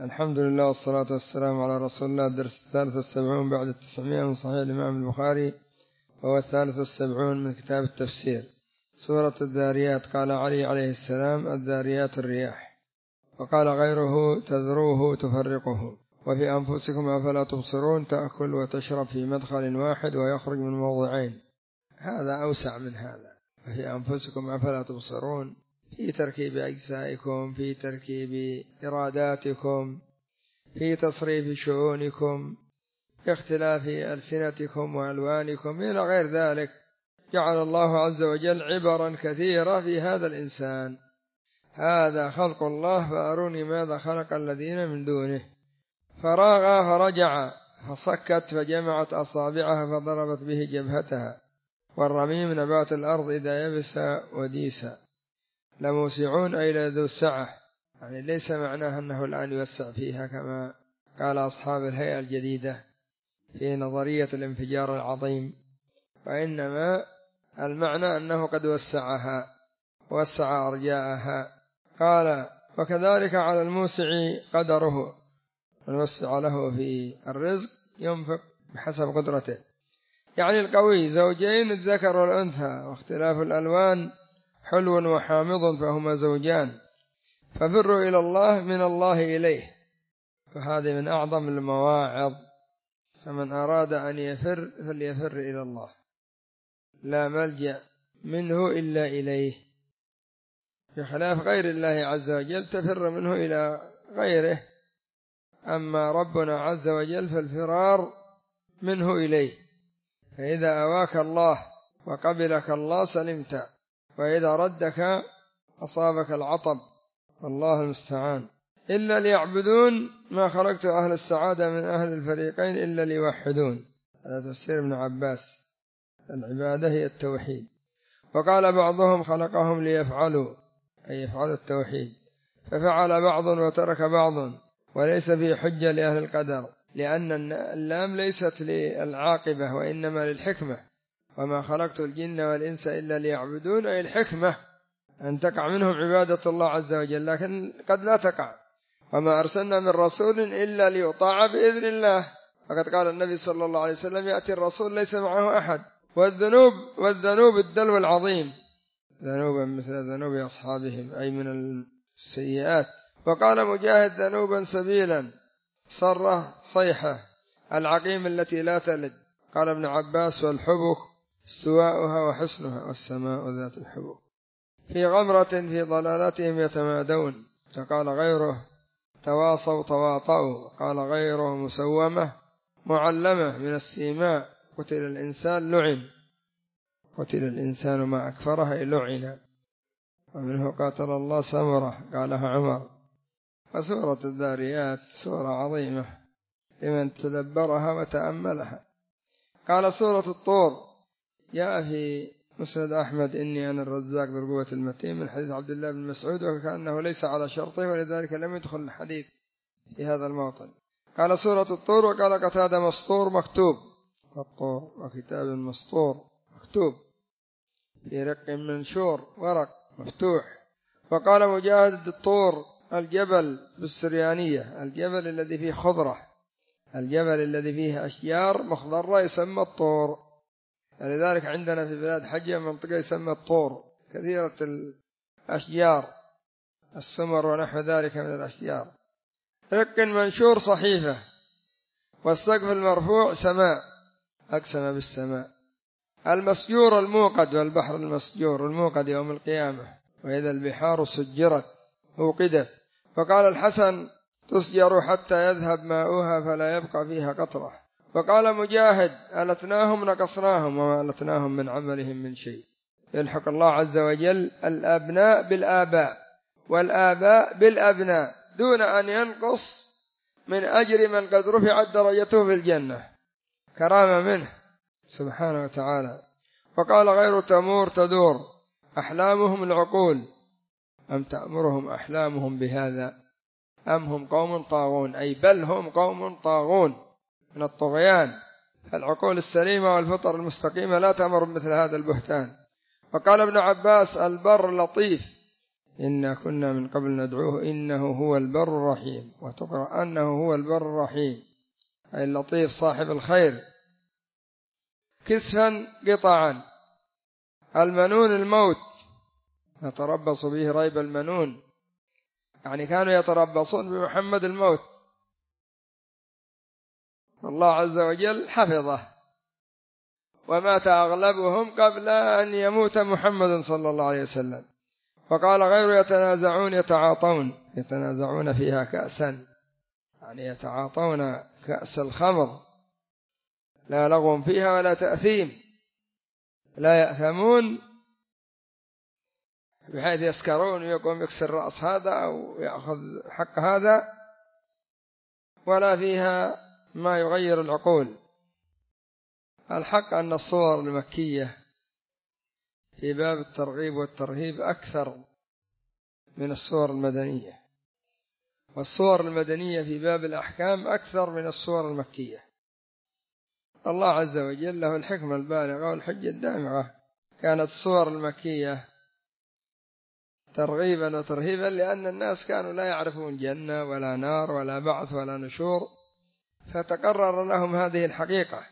الحمد لله والصلاة والسلام على رسول الله. الدرس 73 بعد 900 من صحيح الإمام البخاري، وهو 73 من كتاب التفسير. سورة الذاريات. قال علي عليه السلام: الذاريات الرياح. وقال غيره: تذروه تفرقه. وفي أنفسكم أفلا تبصرون، تأكل وتشرب في مدخل واحد ويخرج من موضعين. هذا أوسع من هذا. وفي أنفسكم أفلا تبصرون، في تركيب أجزائكم، في تركيب إراداتكم، في تصريف شؤونكم، في اختلاف ألسنتكم وألوانكم إلى غير ذلك. جعل الله عز وجل عبرا كثيرة في هذا الإنسان. هذا خلق الله، فأروني ماذا خلق الذين من دونه. فراغ فرجع، فصكت فجمعت أصابعها فضربت به جبهتها. والرميم نبات الأرض إذا يبس وديسا. لموسعون أي لذو السعة، يعني ليس معناه أنه الآن يوسع فيها كما قال أصحاب الهيئة الجديدة في نظرية الانفجار العظيم، وإنما المعنى أنه قد وسعها، وسع أرجاءها. قال: وكذلك على الموسع قدره، ونوسع له في الرزق، ينفق بحسب قدرته. يعني القوي زوجين، الذكر والأنثى، واختلاف الألوان حلو وحامض، فهما زوجان. فبروا إلى الله من الله إليه، فهذه من أعظم المواعظ. فمن أراد أن يفر فليفر إلى الله، لا ملجأ منه إلا إليه، بخلاف غير الله عز وجل تفر منه إلى غيره. أما ربنا عز وجل فالفرار منه إليه. فإذا أواك الله وقبلك الله سلمت، وإذا ردك أصابك العطب، والله المستعان. إلا ليعبدون ما خلقت أهل السعادة من أهل الفريقين إلا ليوحدون. هذا تفسير ابن عباس. العبادة هي التوحيد. وقال بعضهم: خلقهم ليفعلوا، أي يفعلوا التوحيد، ففعل بعض وترك بعض. وليس في حجة لأهل القدر، لأن اللام ليست للعاقبة وإنما للحكمة. وما خلقت الجن والإنس إلا ليعبدون، أي الحكمة أن تقع منهم عبادة الله عز وجل، لكن قد لا تقع. وما أرسلنا من رسول إلا ليطاع بإذن الله. فقد قال النبي صلى الله عليه وسلم: يأتي الرسول ليس معه أحد. والذنوب الدلو العظيم، ذنوبا مثل ذنوب أصحابهم، أي من السيئات. وقال مجاهد: ذنوبا سبيلا، صرة صيحة، العقيم التي لا تلد. قال ابن عباس: والحبك استواؤها وحسنها، والسماء ذات الحبك. في غمرة في ضلالتهم يتمادون. فقال غيره: تواصوا تواطؤوا. قال غيره: مسومة معلمة من السيماء. قتل الإنسان لعن، قتل الإنسان ما أكفره لعن. ومنه قاتل الله سمرة، قالها عمر. وسورة الذاريات سورة عظيمة لمن تدبرها وتأملها. قال: سورة الطور. جاء في مسند أحمد: إني أنا الرزاق ذو القوة المتين، من حديث عبد الله بن مسعود، وكأنه ليس على شرطه، ولذلك لم يدخل الحديث في هذا الموطن. قال: سورة الطور. وقال قتادة: مسطور مكتوب. الطور وكتاب مسطور مكتوب في رق منشور، ورق مفتوح. وقال مجاهد: الطور الجبل بالسريانية، الجبل الذي فيه خضرة، الجبل الذي فيه أشجار مخضرة يسمى الطور. لذلك عندنا في بلاد حجة منطقة يسمى الطور، كثيرة الأشجار، السمر ونحو ذلك من الأشجار. رق منشور صحيفة. والسقف المرفوع سماء، أقسم بالسماء. المسجور الموقد، والبحر المسجور الموقد يوم القيامة. وإذا البحار سجرت أوقدت. وقال الحسن: تسجر حتى يذهب ماؤها فلا يبقى فيها قطرة. وقال مجاهد: ألتناهم نقصناهم، وما ألتناهم من عملهم من شيء. يلحق الله عز وجل الأبناء بالآباء، والآباء بالأبناء، دون أن ينقص من أجر من قد رفعت درجته في الجنة، كرامة منه سبحانه وتعالى. وقال غير تمور تدور أحلامهم العقول، أم تأمرهم أحلامهم بهذا، أم هم قوم طاغون، أي بل هم قوم طاغون من الطغيان. العقول السليمة والفطر المستقيمة لا تأمر مثل هذا البهتان. وقال ابن عباس: البر لطيف، إنا كنا من قبل ندعوه إنه هو البر الرحيم، وتقرأ أنه هو البر الرحيم أي اللطيف صاحب الخير. كسفا قطعا، المنون الموت، يتربص به ريب المنون، يعني كانوا يتربصون بمحمد الموت، الله عز وجل حفظه، ومات أغلبهم قبل أن يموت محمد صلى الله عليه وسلم. وقال غير يتنازعون يتنازعون فيها كأسا، يعني يتعاطون كأس الخمر، لا لغو فيها ولا تأثيم، لا يأثمون بحيث يسكرون ويقوم يكسر رأس هذا أو يأخذ حق هذا، ولا فيها ما يغير العقول. الحق أن الصور المكية في باب الترغيب والترهيب أكثر من الصور المدنية، والصور المدنية في باب الأحكام أكثر من الصور المكية. الله عز وجل له الحكمة البالغة والحجة الدامغة. كانت الصور المكية ترغيبا وترهيبا لأن الناس كانوا لا يعرفون جنة ولا نار ولا بعث ولا نشور، فتقرر لهم هذه الحقيقة،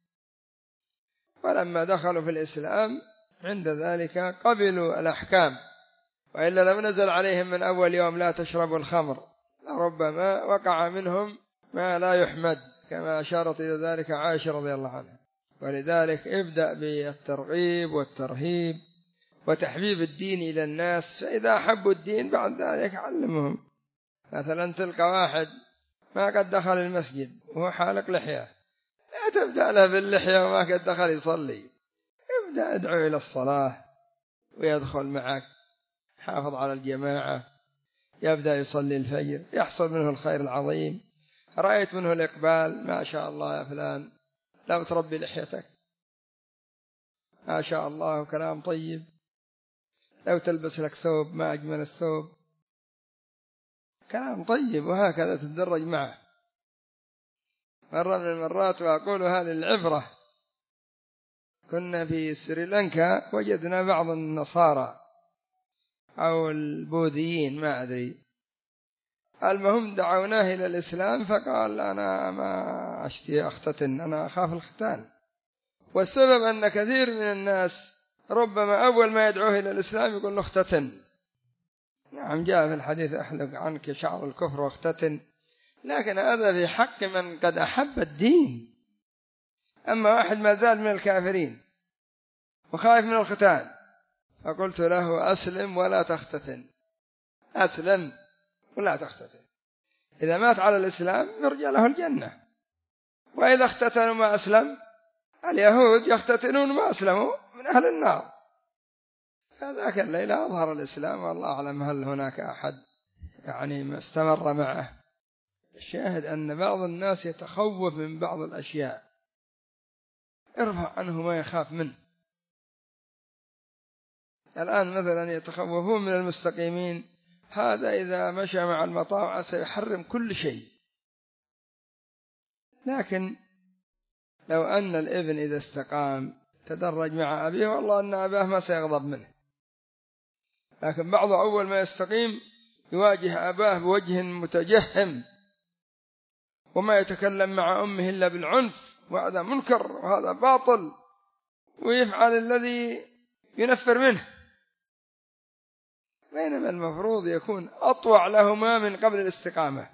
ولما دخلوا في الإسلام عند ذلك قبلوا الأحكام، وإلا لو نزل عليهم من أول يوم لا تشربوا الخمر لربما وقع منهم ما لا يحمد، كما أشارت إلى ذلك عائشة رضي الله عنها. ولذلك ابدأ بالترغيب والترهيب وتحبيب الدين إلى الناس، فإذا أحبوا الدين بعد ذلك علمهم. مثلا تلقى واحد ما قد دخل المسجد وهو حالق لحية، لا تبدأ له باللحية وما قد دخل يصلي، ابدأ ادعو إلى الصلاة ويدخل معك، حافظ على الجماعة، يبدأ يصلي الفجر، يحصل منه الخير العظيم. رأيت منه الإقبال، ما شاء الله يا فلان لو تربي لحيتك، ما شاء الله، كلام طيب، لو تلبس لك ثوب ما أجمل الثوب، كلام طيب، وهكذا تتدرج معه. مرة من المرات وأقولها للعبرة، كنا في سريلانكا وجدنا بعض النصارى أو البوذيين ما أدري، المهم دعوناه إلى الإسلام، فقال أنا ما أشتي أختتن، أنا أخاف الختان. والسبب أن كثير من الناس ربما أول ما يدعوه إلى الإسلام يقول له اختتن. نعم جاء في الحديث أحلق عنك شعر الكفر واختتن، لكن هذا في حق من قد أحب الدين. أما واحد ما زال من الكافرين وخايف من الختان، فقلت له أسلم ولا تختتن، أسلم ولا تختتن، إذا مات على الإسلام يرجى له الجنة. وإذا اختتنوا ما أسلم، اليهود يختتنون ما أسلموا من أهل النار. فذاك الليلة أظهر الإسلام، والله أعلم هل هناك أحد يعني استمر معه. الشاهد أن بعض الناس يتخوف من بعض الأشياء، ارفع عنه ما يخاف منه. الآن مثلا يتخوفون من المستقيمين، هذا إذا مشى مع المطاوع سيحرم كل شيء. لكن لو أن الابن إذا استقام تدرج مع أبيه، والله أن أباه ما سيغضب منه. لكن بعضه أول ما يستقيم يواجه أباه بوجه متجهم، وما يتكلم مع أمه إلا بالعنف، وهذا منكر وهذا باطل، ويفعل الذي ينفر منه. بينما المفروض يكون أطوع لهما من قبل الاستقامة،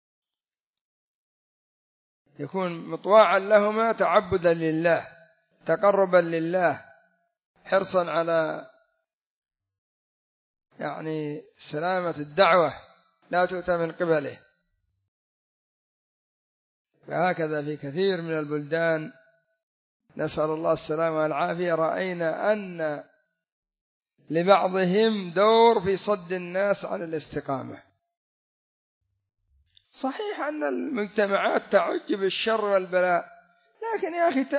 يكون مطواعا لهما تعبدا لله، تقربا لله، حرصا على يعني سلامة الدعوة لا تؤتى من قبله. فهكذا في كثير من البلدان نسأل الله السلامة والعافية رأينا أن لبعضهم دور في صد الناس عن الاستقامة. صحيح أن المجتمعات تعج بالشر والبلاء، لكن يا أخي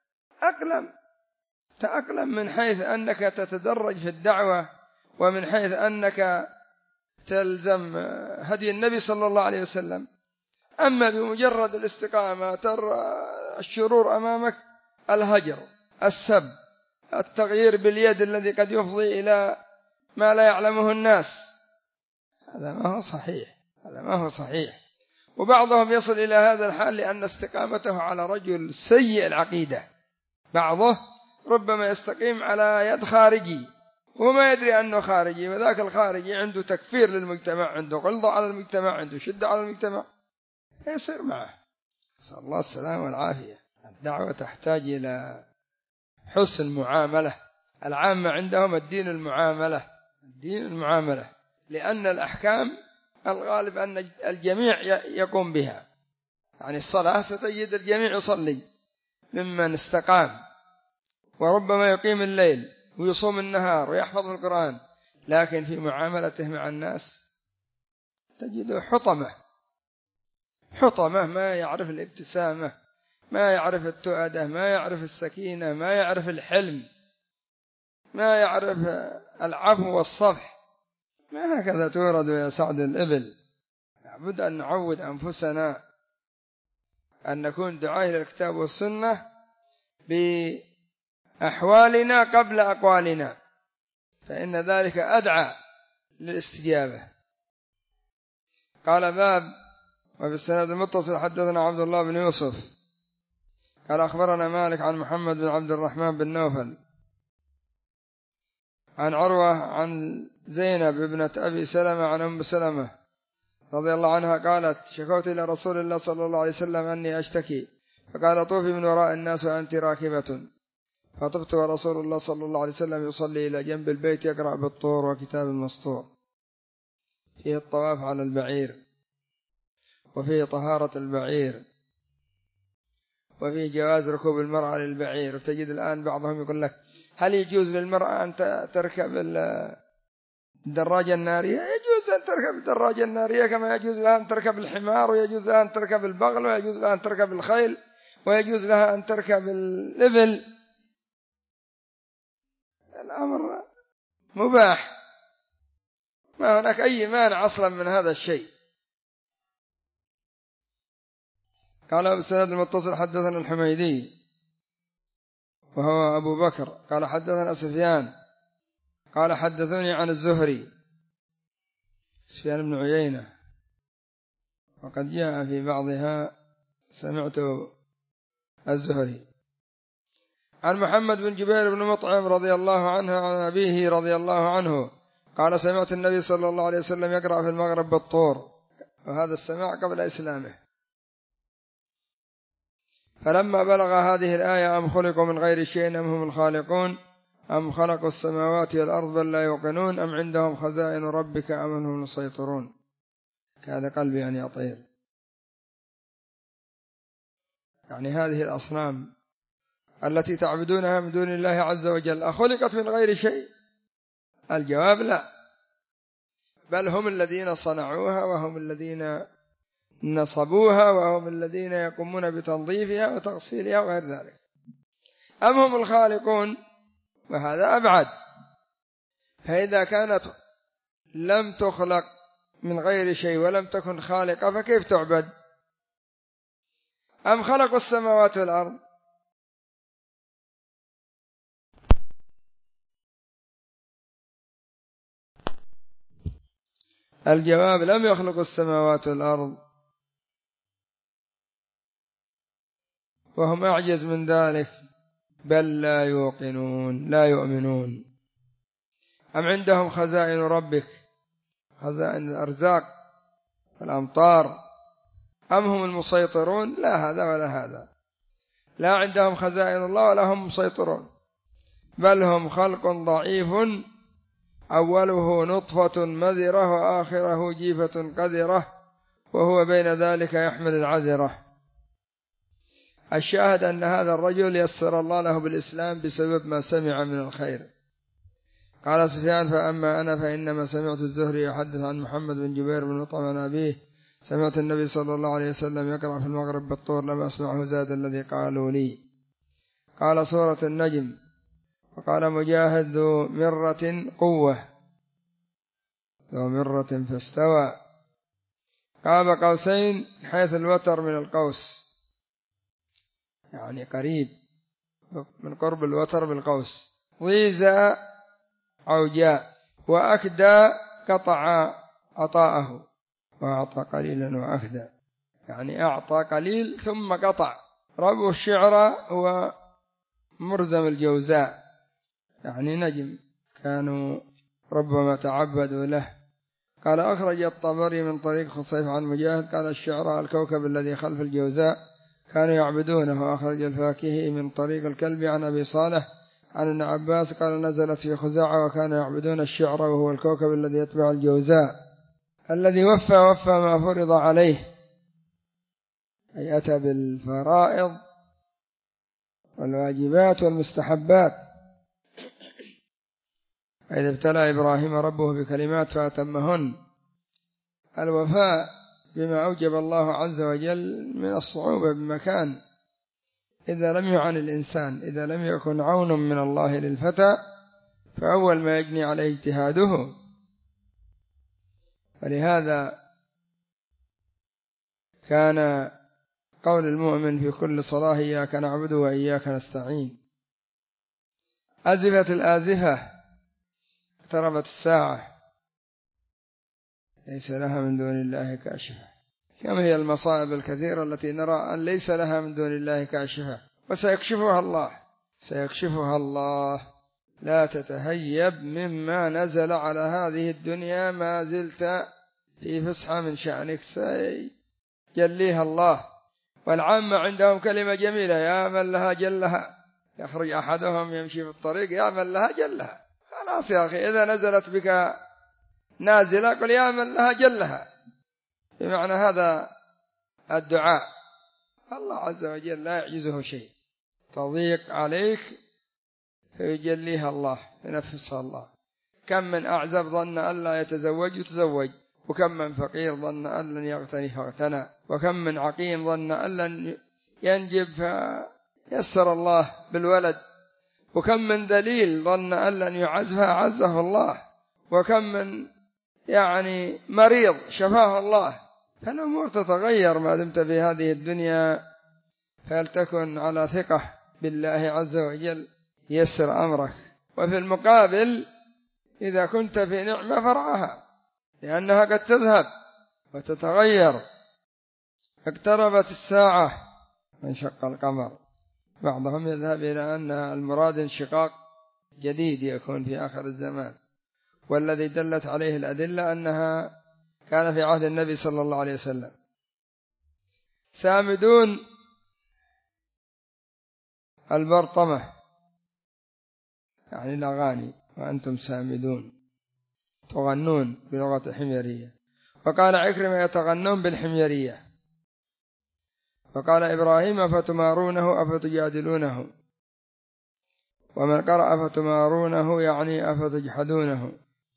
تأقلم من حيث أنك تتدرج في الدعوة، ومن حيث أنك تلزم هدي النبي صلى الله عليه وسلم. أما بمجرد الاستقامة ترى الشرور أمامك، الهجر، السب، التغيير باليد الذي قد يفضي إلى ما لا يعلمه الناس، هذا ما هو صحيح، هذا ما هو صحيح. وبعضهم يصل إلى هذا الحال لأن استقامته على رجل سيء العقيدة، بعضه ربما يستقيم على يد خارجي وما يدري أنه خارجي، وذاك الخارجي عنده تكفير للمجتمع، عنده غلظة على المجتمع، عنده شدة على المجتمع، يصير معه. نسأل الله السلامة والعافية. الدعوة تحتاج إلى حسن معاملة. العامة عندهم الدين المعاملة، الدين المعاملة، لأن الأحكام الغالب أن الجميع يقوم بها. يعني الصلاة ستجد الجميع يصلي ممن استقام، وربما يقيم الليل ويصوم النهار ويحفظ القرآن، لكن في معاملته مع الناس تجده حطمة، حطمة، ما يعرف الابتسامة، ما يعرف التؤدة، ما يعرف السكينة، ما يعرف الحلم، ما يعرف العفو والصفح. ما هكذا تورد يا سعد الإبل. لابد أن نعود أنفسنا أن نكون دعاة إلى الكتاب والسنة بأحوالنا قبل أقوالنا، فإن ذلك أدعى للاستجابة. قال باب وفي السند المتصل حدثنا عبد الله بن يوسف قال أخبرنا مالك عن محمد بن عبد الرحمن بن نوفل عن عروة عن زينب ابنة أبي سلمة عن أم سلمة رضي الله عنها قالت شكوت إلى رسول الله صلى الله عليه وسلم أني أشتكي، فقال طوفي من وراء الناس وأنت راكبة، فطفت ورسول الله صلى الله عليه وسلم يصلي إلى جنب البيت يقرأ بالطور وكتاب المسطور، فيه الطواف على البعير، وفيه طهارة البعير، وفيه جواز ركوب المرأة للبعير. وتجد الآن بعضهم يقول لك هل يجوز للمرأة أن تركب الدراجة النارية؟ يجوز أن تركب الدراجة النارية كما يجوز لها أن تركب الحمار، ويجوز لها أن تركب البغل، ويجوز لها أن تركب الخيل، ويجوز لها أن تركب الإبل. الأمر مباح، ما هناك أي مانع أصلا من هذا الشيء. قال بالسند المتصل حدثنا الحميدي وهو أبو بكر قال حدثنا سفيان قال حدثوني عن الزهري، سفيان بن عيينة، وقد جاء في بعضها سمعت الزهري، عن محمد بن جبير بن مطعم رضي الله عنه عن أبيه رضي الله عنه قال سمعت النبي صلى الله عليه وسلم يقرأ في المغرب بالطور، وهذا السماع قبل إسلامه. فلما بلغ هذه الآية أم خلقوا من غير شيء أم هم الخالقون أم خلقوا السماوات والأرض بل لا يوقنون أم عندهم خزائن ربك أم هم المسيطرون، كاد قلبي أن يطير. يعني هذه الأصنام التي تعبدونها من دون الله عز وجل أخلقت من غير شيء؟ الجواب لا، بل هم الذين صنعوها، وهم الذين نصبوها، وهم الذين يقومون بتنظيفها وتغسيلها وغير ذلك. أم هم الخالقون، وهذا أبعد. فإذا كانت لم تخلق من غير شيء ولم تكن خالقة فكيف تعبد؟ أم خلقوا السماوات والأرض، الجواب لم يخلقوا السماوات والأرض، وهم أعجز من ذلك، بل لا يوقنون لا يؤمنون. أم عندهم خزائن ربك، خزائن الأرزاق والأمطار، أم هم المسيطرون؟ لا هذا ولا هذا، لا عندهم خزائن الله ولا هم مسيطرون، بل هم خلق ضعيف أوله نطفة مذرة وآخره جيفة قذرة وهو بين ذلك يحمل العذرة. الشاهد أن هذا الرجل يسر الله له بالإسلام بسبب ما سمع من الخير. قال سفيان فأما أنا فإنما سمعت الزهري يحدث عن محمد بن جبير بن مطعم عن أبيه سمعت النبي صلى الله عليه وسلم يقرأ في المغرب بالطور لم أسمعه زاد الذي قالوا لي. قال سورة النجم. وقال مجاهد ذو مرة قوة، ذو مرة فاستوى، قاب قوسين حيث الوتر من القوس، يعني قريب من قرب الوتر بالقوس، ضيزى عوجاء، وأكدى قطع عطاءه، وأعطى قليلا وأكدى، يعني أعطى قليل ثم قطع. ربو الشعر هو مرزم الجوزاء، يعني نجم كانوا ربما تعبدوا له. قال أخرج الطبري من طريق خصيف عن مجاهد قال الشعراء الكوكب الذي خلف الجوزاء كانوا يعبدونه. أخرج الفاكهي من طريق الكلب عن أبي صالح عن ابن عباس قال نزلت في خزاعة وكانوا يعبدون الشعر وهو الكوكب الذي يتبع الجوزاء الذي وفى ما فرض عليه، أي أتى بالفرائض والواجبات والمستحبات. إذ ابتلى إبراهيم ربه بكلمات فأتمهن. الوفاء بما أوجب الله عز وجل من الصعوبة بمكان إذا لم يعن الإنسان، إذا لم يكن عون من الله للفتى فأول ما يجني عليه اجتهاده. فلهذا كان قول المؤمن في كل صلاة إياك نعبد وإياك نستعين. أزفت الآزفة، اقتربت الساعة، ليس لها من دون الله كاشفة. كم هي المصائب الكثيرة التي نرى أن ليس لها من دون الله كاشفة، وسيكشفها الله، سيكشفها الله. لا تتهيب مما نزل على هذه الدنيا، ما زلت في فسحة من شأنك، سيجليها الله. والعامة عندهم كلمة جميلة، يا من لها جلها. يخرج أحدهم يمشي في الطريق يا من لها جلها. خلاص يا أخي، إذا نزلت بك نازلة قل يا من لها جلها، بمعنى هذا الدعاء. الله عز وجل لا يعجزه شيء، تضيق عليك فيجليها الله، ينفسها الله. كم من أعزب ظن أن لا يتزوج وتزوج، وكم من فقير ظن أن لن يغتني فاغتنى، وكم من عقيم ظن أن لن ينجب فيسر الله بالولد، وكم من ذليل ظن أن لن يعز فأعزه الله، وكم من مريض شفاه الله. فالأمور تتغير ما دمت في هذه الدنيا، فلتكن على ثقة بالله عز وجل يسر أمرك. وفي المقابل إذا كنت في نعمة فرعها، لأنها قد تذهب وتتغير. اقتربت الساعة وانشق القمر. بعضهم يذهب إلى أن المراد انشقاق جديد يكون في آخر الزمان، والذي دلت عليه الأدلة أنها كان في عهد النبي صلى الله عليه وسلم. سامدون البرطمة، يعني الأغاني، وأنتم سامدون، تغنون بلغة حميرية. وقال عكرمة يتغنون بالحميرية. وقال إبراهيم أفتمارونه أفتجادلونه. ومن قرأ أفتمارونه يعني أفتجحدونه.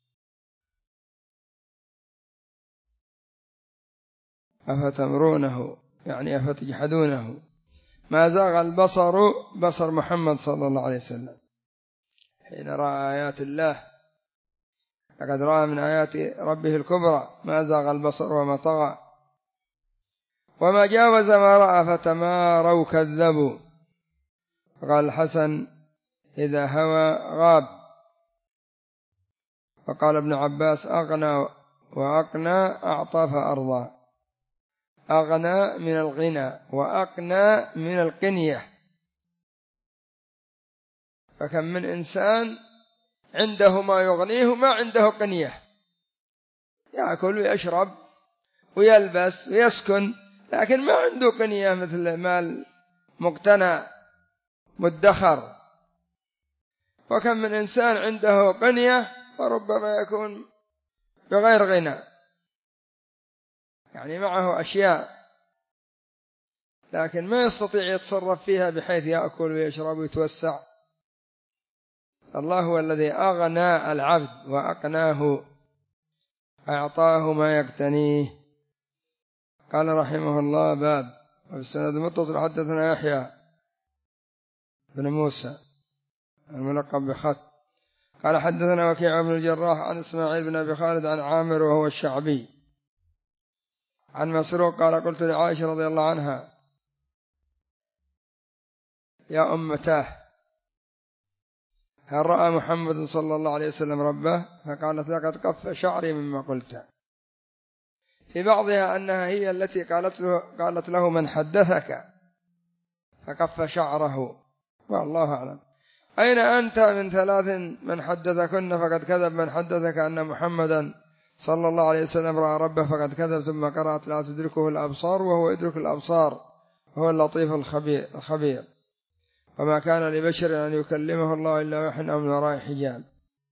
أفتمرونه يعني أفتجحدونه. ما زاغ البصر، بصر محمد صلى الله عليه وسلم حين رأى آيات الله، لقد رأى من آيات ربه الكبرى. ما زاغ البصر وما طغى، وما جاوز ما رأى فتماروا كذبوا. وقال الحسن إذا هوى غاب. وقال ابن عباس أغنى وأقنى أعطى فأرضى. أغنى من الغنى وأقنى من القنية. فكم من إنسان عنده ما يغنيه ما عنده قنية، يأكل ويشرب ويلبس ويسكن، لكن ما عنده قنية مثل مال مقتنى مدخر. وكم من إنسان عنده قنية وربما يكون بغير غنى، يعني معه أشياء لكن ما يستطيع يتصرف فيها بحيث يأكل ويشرب ويتوسع. الله هو الذي أغنى العبد وأقناه، أعطاه ما يقتنيه. قال رحمه الله باب. وفي السند المتصل حدثنا يحيى بن موسى الملقب بخط قال حدثنا وكيع بن الجراح عن إسماعيل بن أبي خالد عن عامر وهو الشعبي عن مسروق قال قلت لعائشة رضي الله عنها يا أمتاه هل رأى محمد صلى الله عليه وسلم ربه؟ فقالت لقد قف شعري مما قلت. في بعضها أنها هي التي قالت له من حدثك فقف شعره، والله أعلم. أين أنت من ثلاث من حدثكن فقد كذب، من حدثك أن محمدا صلى الله عليه وسلم رأى ربه فقد كذب، ثم قرأت لا تدركه الأبصار وهو يدرك الأبصار وهو اللطيف الخبير. وما كان لبشر أن يكلمه الله إلا وحي أو من وراء حجاب.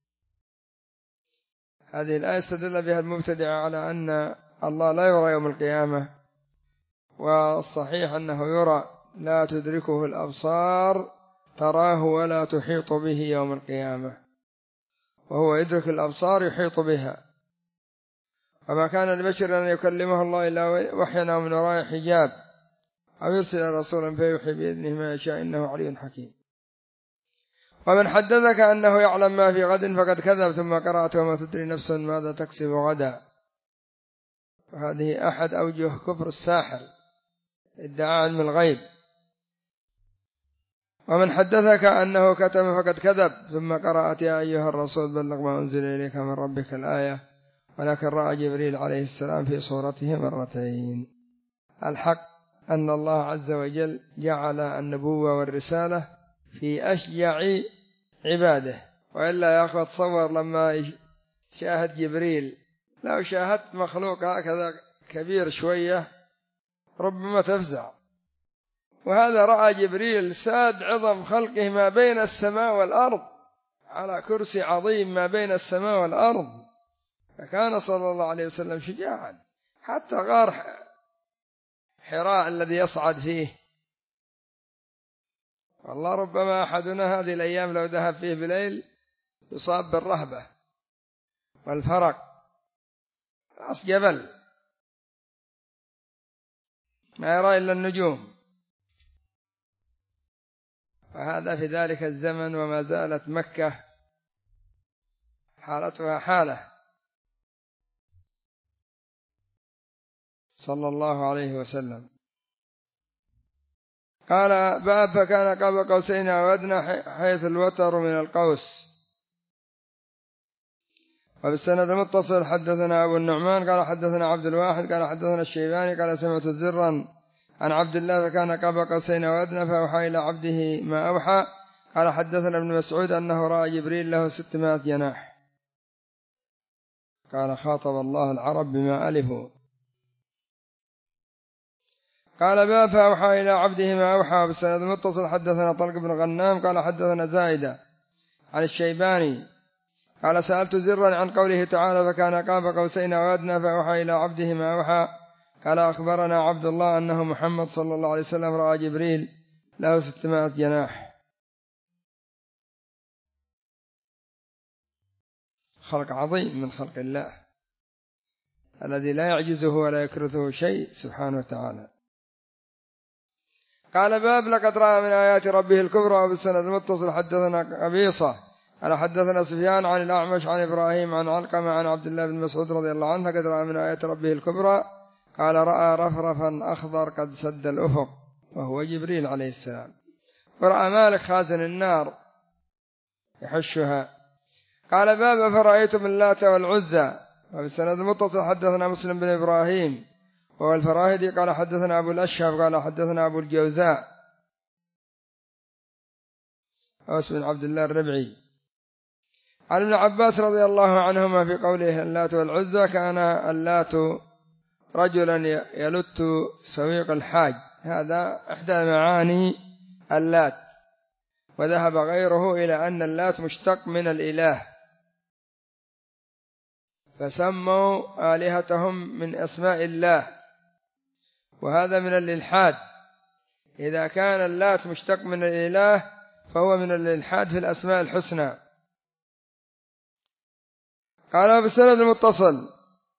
هذه الآية استدل بها المبتدع على أن الله لا يرى يوم القيامة، والصحيح أنه يرى، لا تدركه الأبصار تراه ولا تحيط به يوم القيامة، وهو يدرك الأبصار يحيط بها. وما كان لبشر أن يكلمه الله إلا وحيا أو من وراء حجاب أو يرسل رسولا فيوحي بإذنه ما يشاء إنه علي حكيم. ومن حدثك أنه يعلم ما في غد فقد كذب، ثم قرأت وما تدري نفس ماذا تكسب غدا. وهذه أحد أوجه كفر الساحر، ادعاء علم الغيب. ومن حدثك أنه كتم فقد كذب، ثم قرأت يا أيها الرسول بلغ ما أنزل إليك من ربك الآية. ولكن رأى جبريل عليه السلام في صورته مرتين. الحق أن الله عز وجل جعل النبوة والرسالة في أشجع عباده، وإلا يا أخوة تصور لما شاهد جبريل، لو شاهدت مخلوق هكذا كبير شوية ربما تفزع. وهذا رأى جبريل ساد عظم خلقه ما بين السماء والأرض، على كرسي عظيم ما بين السماء والأرض. فكان صلى الله عليه وسلم شجاعا، حتى غار حراء الذي يصعد فيه. والله ربما أحدنا هذه الأيام لو ذهب فيه بليل يصاب بالرهبة والفرق، رأس جبل ما يرى إلا النجوم. وهذا في ذلك الزمن، وما زالت مكة حالتها حالة صلى الله عليه وسلم. قال باب فكان قاب قوسين أو أدنى حيث الوتر من القوس. وبالسند المتصل حدثنا أبو النعمان قال حدثنا عبد الواحد قال حدثنا الشيباني قال سمعت زرا عن عبد الله فكان قاب قوسين أو أدنى فأوحى إلى عبده ما أوحى. قال حدثنا ابن مسعود أنه رأى جبريل له 600 جناح. قال خاطب الله العرب بما ألفوا. قال باب فأوحى إلى عبده ما أوحى. بالسند المتصل حدثنا طلق بن غنام قال حدثنا زائدة عن الشيباني قال سألت زرا عن قوله تعالى فكان قاب قوسين أو أدنى فأوحى إلى عبده ما أوحى. قال أخبرنا عبد الله أنه محمد صلى الله عليه وسلم رأى جبريل له 600 جناح. خلق عظيم من خلق الله الذي لا يعجزه ولا يكرثه شيء سبحانه وتعالى. قال باب لقد رأى من آيات ربه الكبرى. وبالسند المتصل حدثنا قبيصة قال حدثنا سفيان عن الأعمش عن إبراهيم عن علقمة عن عبد الله بن مسعود رضي الله عنه قد رأى من آيات ربه الكبرى. قال رأى رفرفا أخضر قد سد الأفق وهو جبريل عليه السلام. ورأى مالك خازن النار يحشها. قال باب فرأيتم اللات والعزى. وبالسند المتصل حدثنا مسلم بن إبراهيم وهو الفراهدي قال حدثنا أبو الأشهب قال حدثنا أبو الجوزاء أوس بن عبد الله الربعي عن ابن عباس رضي الله عنهما في قوله اللات والعزى كان اللات رجلا يلت سويق الحاج. هذا إحدى معاني اللات. وذهب غيره إلى أن اللات مشتق من الإله، فسموا آلهتهم من أسماء الله، وهذا من الإلحاد. إذا كان اللات مشتق من الإله فهو من الإلحاد في الأسماء الحسنى. قال بالسند المتصل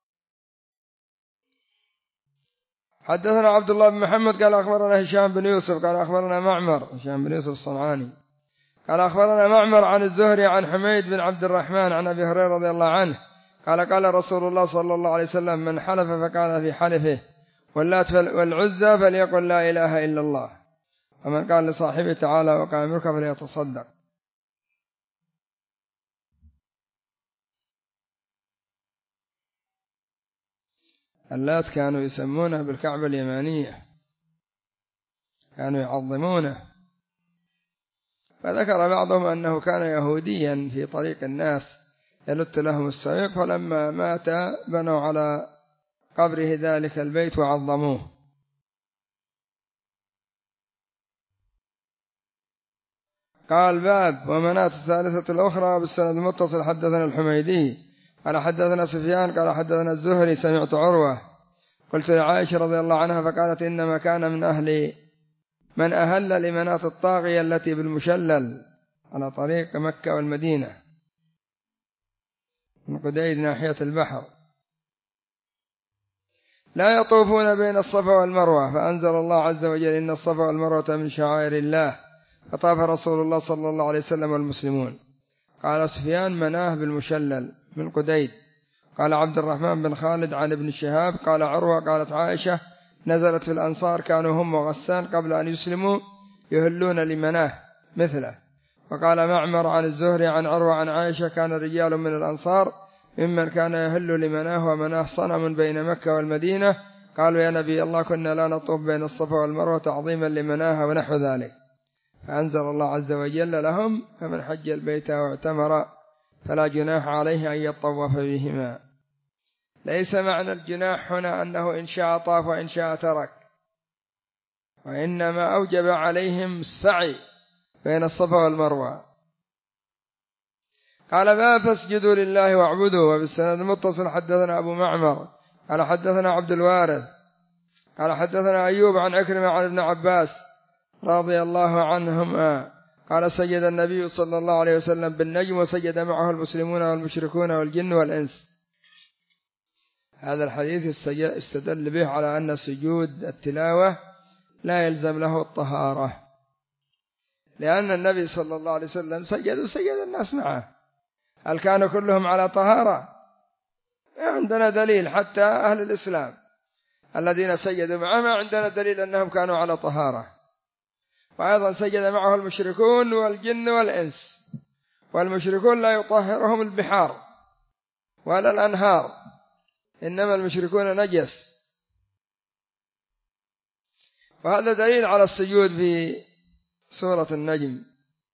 حدثنا عبد الله بن محمد قال أخبرنا هشام بن يوسف قال أخبرنا معمر هشام بن يوسف الصنعاني قال أخبرنا معمر عن الزهري عن حميد بن عبد الرحمن عن أبي هريرة رضي الله عنه قال رسول الله صلى الله عليه وسلم من حلف فقال في حلفه واللات والعزى فليقل لا إله إلا الله، ومن قال لصاحبه تعالى وقام يركب فليتصدق. اللات كانوا يسمونه بالكعبة اليمانية، كانوا يعظمونه. فذكر بعضهم أنه كان يهوديا في طريق الناس يلت لهم السويق، فلما مات بنوا على قبره ذلك البيت وعظموه. قال باب ومناة الثالثة الأخرى بالسند المتصل. حدثنا الحميدي قال حدثنا سفيان قال حدثنا الزهري سمعت عروة قلت لعائشة رضي الله عنها فقالت إنما كان من أهل من أهل لمناة الطاغية التي بالمشلل على طريق مكة والمدينة من قديد ناحية البحر، لا يطوفون بين الصفا والمروة، فأنزل الله عز وجل إن الصفا والمروة من شعائر الله، فطاف رسول الله صلى الله عليه وسلم والمسلمون. قال سفيان مناه بالمشلل من قديد. قال عبد الرحمن بن خالد عن ابن شهاب قال عروة قالت عائشة نزلت في الأنصار كانوا هم وغسان قبل أن يسلموا يهلون لمناه مثله. وقال معمر عن الزهري عن عروة عن عائشة كان رجال من الأنصار ممن كان يهل لمناه ومناه صنم بين مكة والمدينة، قالوا يا نبي الله كنا لا نطوف بين الصفا والمروة تعظيما لمناها ونحو ذلك، فأنزل الله عز وجل لهم فمن حج البيت واعتمر فلا جناح عليه أن يطوف بهما. ليس معنى الجناح هنا أنه إن شاء طاف وإن شاء ترك، وإنما أوجب عليهم السعي بين الصفا والمروة. قال باب فاسجدوا لله واعبدوا. وبالسند المتصل حدثنا أبو معمر قال حدثنا عبد الوارث قال حدثنا أيوب عن عكرمة عن ابن عباس رضي الله عنهما قال سجد النبي صلى الله عليه وسلم بالنجم وسجد معه المسلمون والمشركون والجن والإنس. هذا الحديث استدل به على أن سجود التلاوة لا يلزم له الطهارة، لأن النبي صلى الله عليه وسلم سجد الناس معه، هل كانوا كلهم على طهارة؟ عندنا دليل حتى أهل الإسلام الذين سجدوا معه ما عندنا دليل أنهم كانوا على طهارة. وأيضا سجد معه المشركون والجن والإنس، والمشركون لا يطهرهم البحار ولا الأنهار، إنما المشركون نجس. وهذا دليل على السجود في سورة النجم.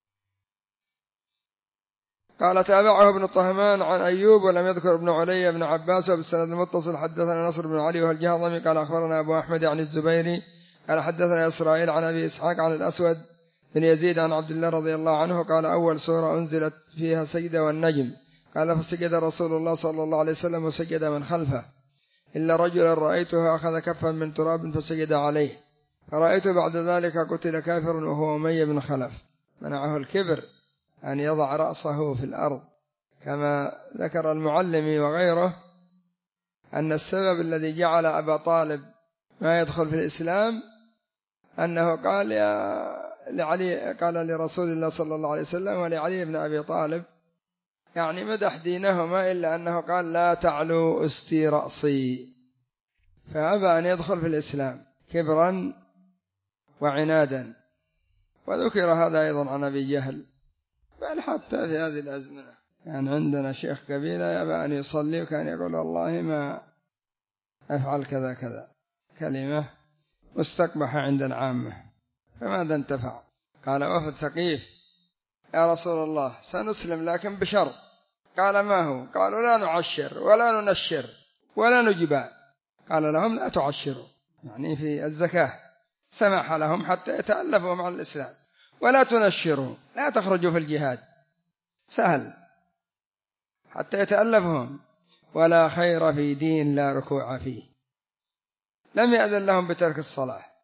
قال تابعه ابن طهمان عن أيوب ولم يذكر ابن علي بن عباس. وبالسند المتصل حدثنا نصر بن علي والجهضمي قال أخبرنا أبو أحمد عن الزبيري قال حدثنا إسرائيل عن أبي إسحاق عن الأسود بن يزيد عن عبد الله رضي الله عنه قال أول سورة أنزلت فيها سجدة والنجم. قال فسجد رسول الله صلى الله عليه وسلم وسجد من خلفه إلا رجلا رأيته أخذ كفا من تراب فسجد عليه، فرأيت بعد ذلك قتل كافر وهو أمية بن خلف. منعه الكبر أن يضع رأسه في الأرض، كما ذكر المعلمي وغيره أن السبب الذي جعل أبا طالب ما يدخل في الإسلام أنه قال لعلي قال لرسول الله صلى الله عليه وسلم ولعلي بن أبي طالب يعني مدح دينهما، إلا أنه قال لا تعلو أستي رأسي، فأبى أن يدخل في الإسلام كبرا وعنادا. وذكر هذا أيضا عن أبي جهل، بل حتى في هذه الأزمنة كان عندنا شيخ قبيلة يأبى أن يصلي وكان يقول والله ما أفعل كذا كذا، كلمة مستقبحة عند العامة، فماذا انتفع؟ قال وفد ثقيف يا رسول الله سنسلم لكن بشرط. قال ما هو؟ قالوا لا نعشر ولا ننشر ولا نجبى. قال لهم لا تعشروا، يعني في الزكاة سمح لهم حتى يتألفوا مع الإسلام، ولا تنشروا لا تخرجوا في الجهاد سهل حتى يتألفهم، ولا خير في دين لا ركوع فيه. لم يأذن لهم بترك الصلاة،